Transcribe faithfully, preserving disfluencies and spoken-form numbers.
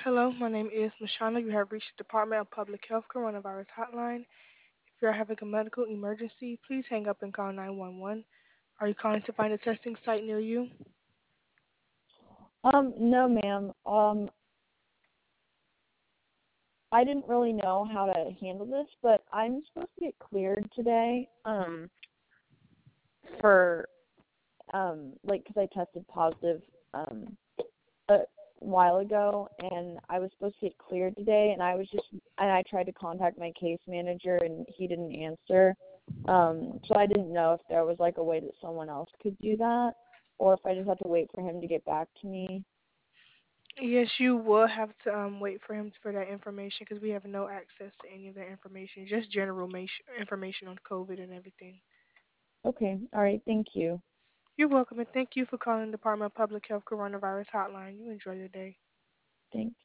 Hello, my name is Mashana. You have reached the Department of Public Health Coronavirus Hotline. If you are having a medical emergency, please hang up and call nine one one. Are you calling to find a testing site near you? Um, no, ma'am. Um, I didn't really know how to handle this, but I'm supposed to get cleared today. Um, for um, like, because I tested positive um a while ago, and I was supposed to get cleared today, and I was just and I tried to contact my case manager, and he didn't answer. Um, so I didn't know if there was like a way that someone else could do that, or if I just had to wait for him to get back to me. Yes, you will have to um, wait for him for that information because we have no access to any of that information, just general ma- information on COVID and everything. Okay, all right, thank you. You're welcome, and thank you for calling the Department of Public Health Coronavirus Hotline. You enjoy your day. Thanks.